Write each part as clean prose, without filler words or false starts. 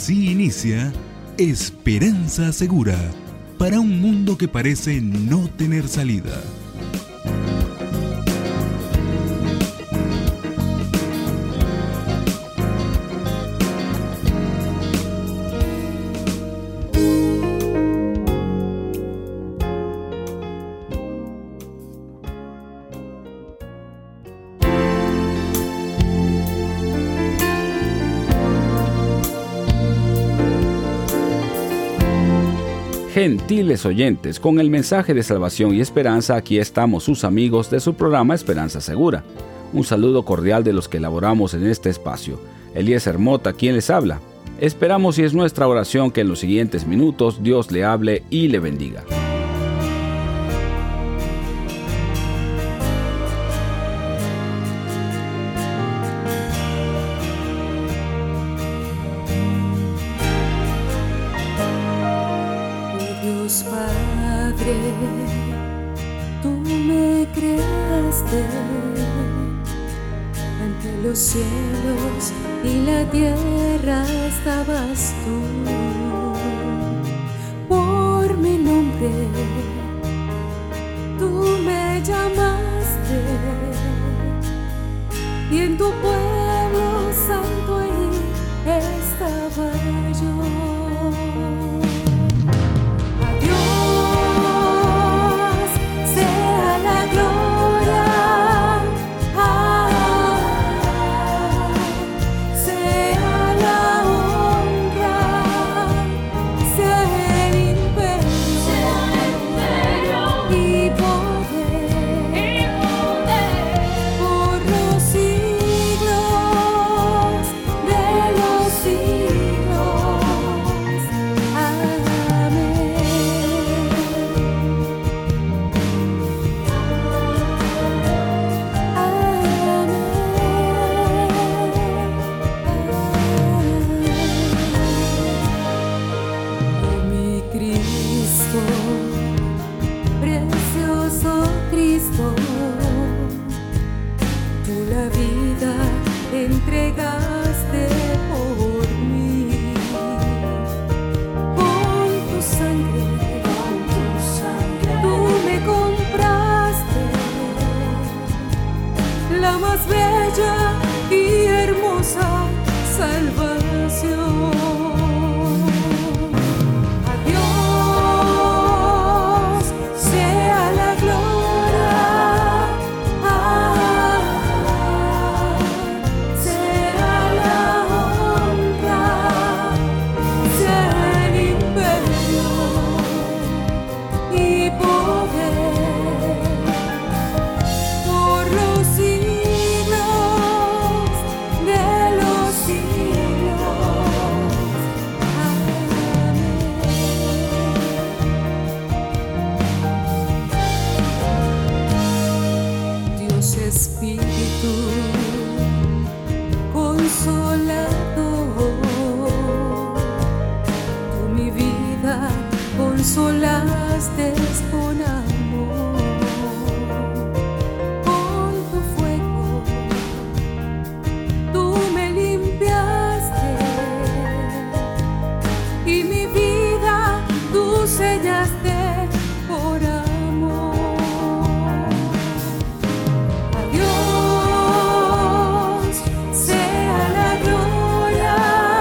Así inicia Esperanza Segura para un mundo que parece no tener salida. Gentiles oyentes, con el mensaje de salvación y esperanza, aquí estamos sus amigos de su programa Esperanza Segura. Un saludo cordial de los que elaboramos en este espacio. Eliezer Mota, quien les habla. Esperamos y es nuestra oración que en los siguientes minutos Dios le hable y le bendiga. Padre, tú me creaste, ante los cielos y la tierra estabas tú. Por mi nombre, tú me llamaste, y en tu pueblo santo ahí estaba yo. Consolaste con amor, con tu fuego tú me limpiaste, y mi vida tú sellaste por amor. A Dios sea la gloria.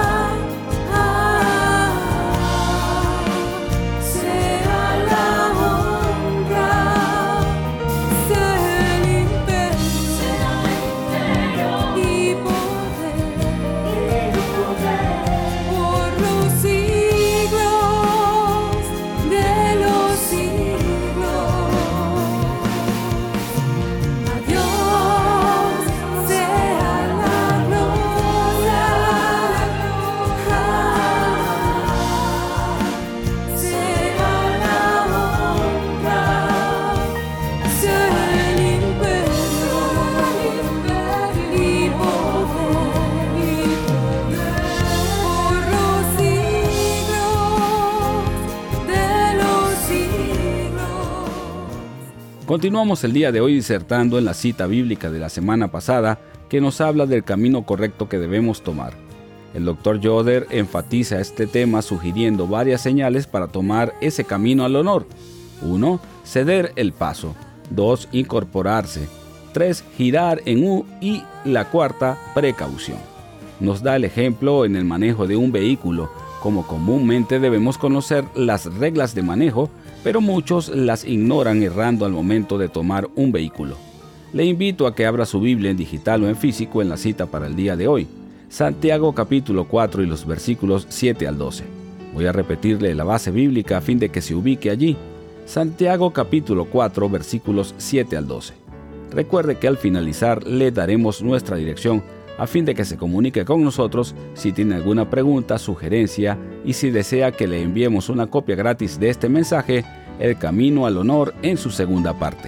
Continuamos el día de hoy disertando en la cita bíblica de la semana pasada que nos habla del camino correcto que debemos tomar. El Dr. Yoder enfatiza este tema sugiriendo varias señales para tomar ese camino al honor. 1. Ceder el paso. 2. Incorporarse. 3. Girar en U. Y la cuarta, precaución. Nos da el ejemplo en el manejo de un vehículo, como comúnmente debemos conocer las reglas de manejo, pero muchos las ignoran errando al momento de tomar un vehículo. Le invito a que abra su Biblia en digital o en físico en la cita para el día de hoy. Santiago capítulo 4 y los versículos 7 al 12. Voy a repetirle la base bíblica a fin de que se ubique allí. Santiago capítulo 4 versículos 7 al 12. Recuerde que al finalizar le daremos nuestra dirección a fin de que se comunique con nosotros si tiene alguna pregunta, sugerencia y si desea que le enviemos una copia gratis de este mensaje, El Camino al Honor, en su segunda parte.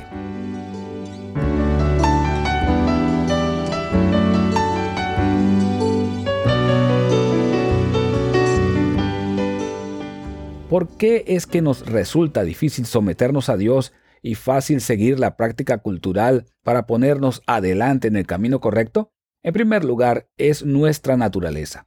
¿Por qué es que nos resulta difícil someternos a Dios y fácil seguir la práctica cultural para ponernos adelante en el camino correcto? En primer lugar, es nuestra naturaleza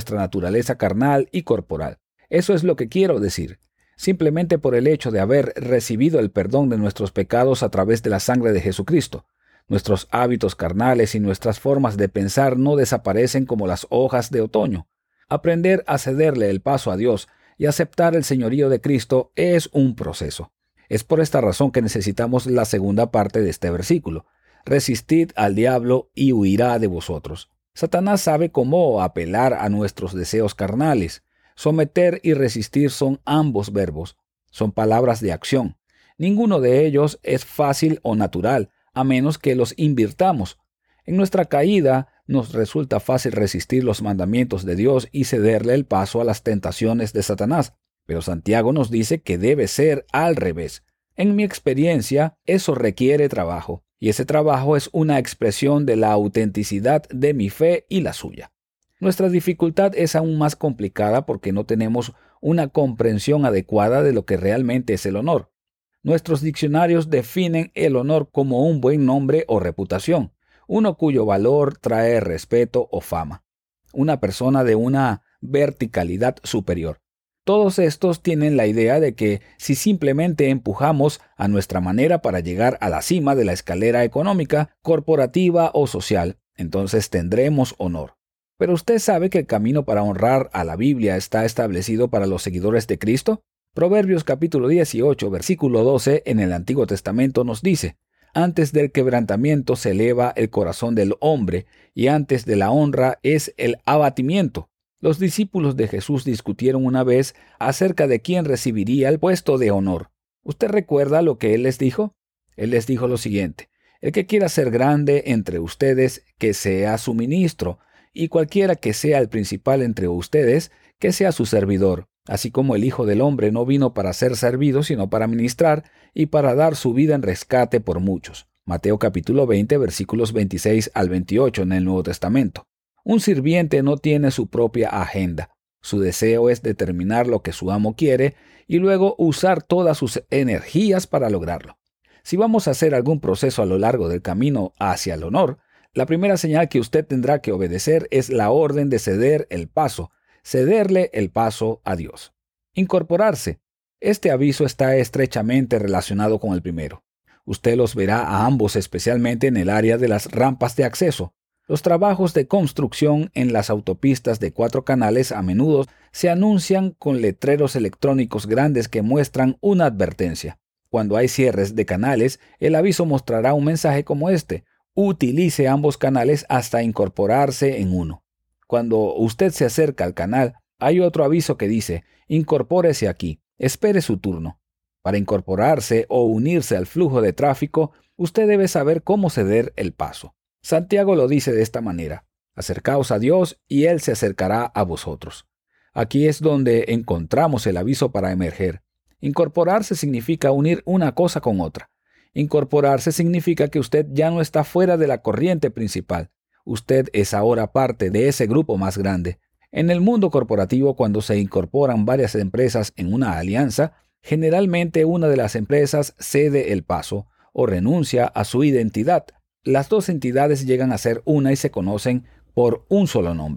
carnal y corporal. Eso es lo que quiero decir. Simplemente por el hecho de haber recibido el perdón de nuestros pecados a través de la sangre de Jesucristo. Nuestros hábitos carnales y nuestras formas de pensar no desaparecen como las hojas de otoño. Aprender a cederle el paso a Dios y aceptar el señorío de Cristo es un proceso. Es por esta razón que necesitamos la segunda parte de este versículo. Resistid al diablo y huirá de vosotros. Satanás sabe cómo apelar a nuestros deseos carnales. Someter y resistir son ambos verbos. Son palabras de acción. Ninguno de ellos es fácil o natural, a menos que los invirtamos. En nuestra caída, nos resulta fácil resistir los mandamientos de Dios y cederle el paso a las tentaciones de Satanás. Pero Santiago nos dice que debe ser al revés. En mi experiencia, eso requiere trabajo. Y ese trabajo es una expresión de la autenticidad de mi fe y la suya. Nuestra dificultad es aún más complicada porque no tenemos una comprensión adecuada de lo que realmente es el honor. Nuestros diccionarios definen el honor como un buen nombre o reputación, uno cuyo valor trae respeto o fama, una persona de una verticalidad superior. Todos estos tienen la idea de que si simplemente empujamos a nuestra manera para llegar a la cima de la escalera económica, corporativa o social, entonces tendremos honor. ¿Pero usted sabe que el camino para honrar a la Biblia está establecido para los seguidores de Cristo? Proverbios capítulo 18, versículo 12 en el Antiguo Testamento nos dice: antes del quebrantamiento se eleva el corazón del hombre, y antes de la honra es el abatimiento. Los discípulos de Jesús discutieron una vez acerca de quién recibiría el puesto de honor. ¿Usted recuerda lo que Él les dijo? Él les dijo lo siguiente: el que quiera ser grande entre ustedes, que sea su ministro, y cualquiera que sea el principal entre ustedes, que sea su servidor. Así como el Hijo del Hombre no vino para ser servido, sino para ministrar y para dar su vida en rescate por muchos. Mateo capítulo 20, versículos 26 al 28 en el Nuevo Testamento. Un sirviente no tiene su propia agenda. Su deseo es determinar lo que su amo quiere y luego usar todas sus energías para lograrlo. Si vamos a hacer algún proceso a lo largo del camino hacia el honor, la primera señal que usted tendrá que obedecer es la orden de cederle el paso a Dios. Incorporarse. Este aviso está estrechamente relacionado con el primero. Usted los verá a ambos especialmente en el área de las rampas de acceso. Los trabajos de construcción en las autopistas de 4 canales a menudo se anuncian con letreros electrónicos grandes que muestran una advertencia. Cuando hay cierres de canales, el aviso mostrará un mensaje como este: utilice ambos canales hasta incorporarse en uno. Cuando usted se acerca al canal, hay otro aviso que dice: incorpórese aquí, espere su turno. Para incorporarse o unirse al flujo de tráfico, usted debe saber cómo ceder el paso. Santiago lo dice de esta manera: acercaos a Dios y Él se acercará a vosotros. Aquí es donde encontramos el aviso para emerger. Incorporarse significa unir una cosa con otra. Incorporarse significa que usted ya no está fuera de la corriente principal. Usted es ahora parte de ese grupo más grande. En el mundo corporativo, cuando se incorporan varias empresas en una alianza, generalmente una de las empresas cede el paso o renuncia a su identidad. Las dos entidades llegan a ser una y se conocen por un solo nombre: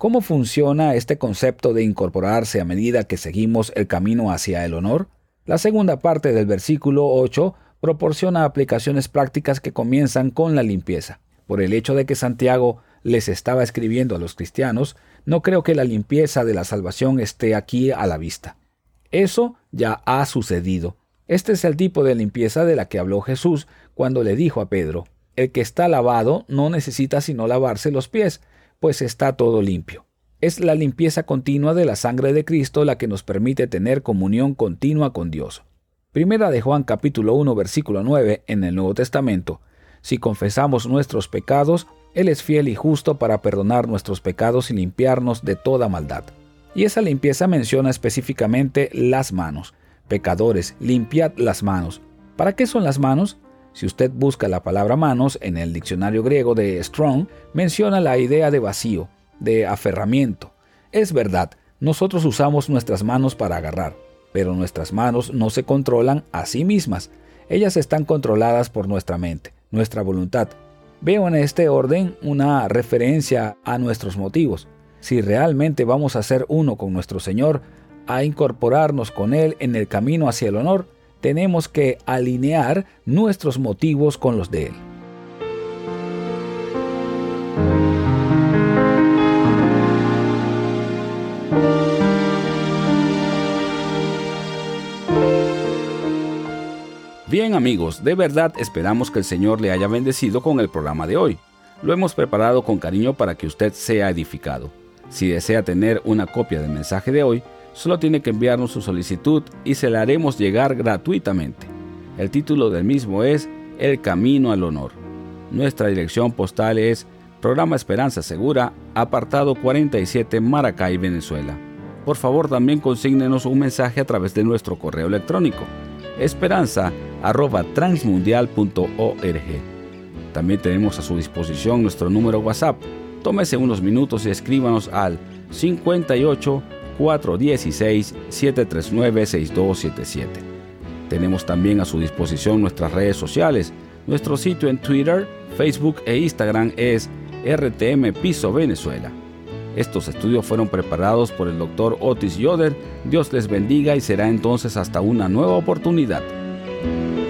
¿Cómo funciona este concepto de incorporarse a medida que seguimos el camino hacia el honor? La segunda parte del versículo 8 proporciona aplicaciones prácticas que comienzan con la limpieza. Por el hecho de que Santiago les estaba escribiendo a los cristianos, no creo que la limpieza de la salvación esté aquí a la vista. Eso ya ha sucedido. Este es el tipo de limpieza de la que habló Jesús cuando le dijo a Pedro: el que está lavado no necesita sino lavarse los pies, pues está todo limpio. Es la limpieza continua de la sangre de Cristo la que nos permite tener comunión continua con Dios. Primera de Juan capítulo 1 versículo 9 en el Nuevo Testamento: si confesamos nuestros pecados, Él es fiel y justo para perdonar nuestros pecados y limpiarnos de toda maldad. Y esa limpieza menciona específicamente las manos. Pecadores, limpiad las manos. ¿Para qué son las manos? Si usted busca la palabra manos en el diccionario griego de Strong, menciona la idea de vacío, de aferramiento. Es verdad, nosotros usamos nuestras manos para agarrar, pero nuestras manos no se controlan a sí mismas. Ellas están controladas por nuestra mente, nuestra voluntad. Veo en este orden una referencia a nuestros motivos. Si realmente vamos a ser uno con nuestro Señor, a incorporarnos con Él en el camino hacia el honor, tenemos que alinear nuestros motivos con los de Él. Bien amigos, de verdad esperamos que el Señor le haya bendecido con el programa de hoy. Lo hemos preparado con cariño para que usted sea edificado. Si desea tener una copia del mensaje de hoy, solo tiene que enviarnos su solicitud y se la haremos llegar gratuitamente. El título del mismo es El Camino al Honor. Nuestra dirección postal es Programa Esperanza Segura, apartado 47, Maracay, Venezuela. Por favor, también consígnenos un mensaje a través de nuestro correo electrónico, esperanza@transmundial.org. También tenemos a su disposición nuestro número WhatsApp. Tómese unos minutos y escríbanos al 58 416 739 6277. Tenemos también a su disposición nuestras redes sociales. Nuestro sitio en Twitter, Facebook e Instagram es RTM Piso Venezuela. Estos estudios fueron preparados por el Dr. Otis Yoder. Dios les bendiga y será entonces hasta una nueva oportunidad.